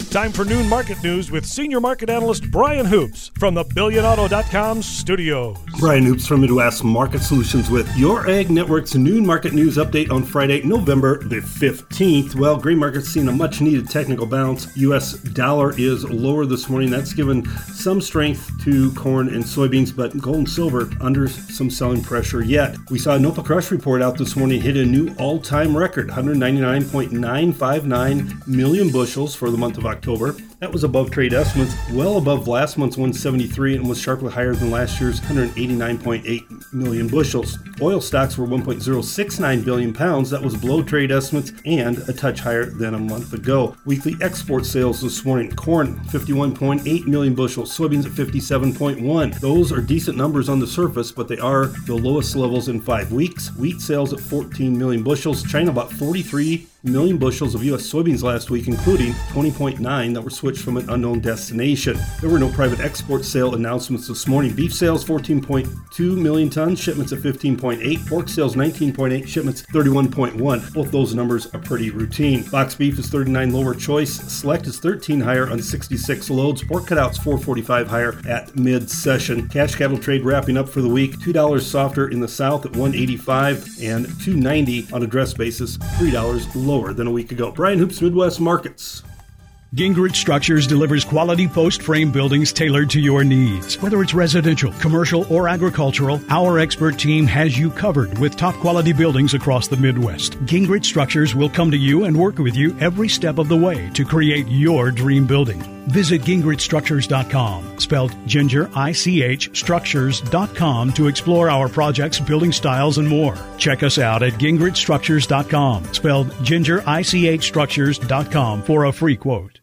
Time for Noon Market News with Senior Market Analyst Brian Hoops from the BillionAuto.com studios. Brian Hoops from Midwest Market Solutions with your Ag Network's Noon Market News update on Friday, November the 15th. Well, grain market's seen a much-needed technical bounce. U.S. dollar is lower this morning. That's given some strength to corn and soybeans, but gold and silver under some selling pressure yet. We saw a NOPA Crush report out this morning hit a new all-time record, 199.959 million bushels for the month of October. That was above trade estimates, well above last month's 173, and was sharply higher than last year's 189.8 million bushels. Oil stocks were 1.069 billion pounds. That was below trade estimates and a touch higher than a month ago. Weekly export sales this morning: corn 51.8 million bushels, soybeans at 57.1. Those are decent numbers on the surface, but they are the lowest levels in 5 weeks. Wheat sales at 14 million bushels. China bought 43 million bushels of U.S. soybeans last week, including 20.9 that were switched from an unknown destination. There were no private export sale announcements this morning. Beef sales 14.2 million tons, shipments at 15.8. Pork sales 19.8, shipments 31.1. Both those numbers are pretty routine. Box beef is 39 lower choice. Select is 13 higher on 66 loads. Pork cutouts 445 higher at mid-session. Cash cattle trade wrapping up for the week. $2 softer in the south at 185 and $2.90 on a dress basis, $3 lower than a week ago. Brian Hoops, Midwest Markets. Gingrich Structures delivers quality post-frame buildings tailored to your needs. Whether it's residential, commercial, or agricultural, our expert team has you covered with top-quality buildings across the Midwest. Gingrich Structures will come to you and work with you every step of the way to create your dream building. Visit GingrichStructures.com, spelled Ginger, I-C-H, Structures.com, to explore our projects, building styles, and more. Check us out at GingrichStructures.com, spelled Ginger, I-C-H, Structures.com, for a free quote.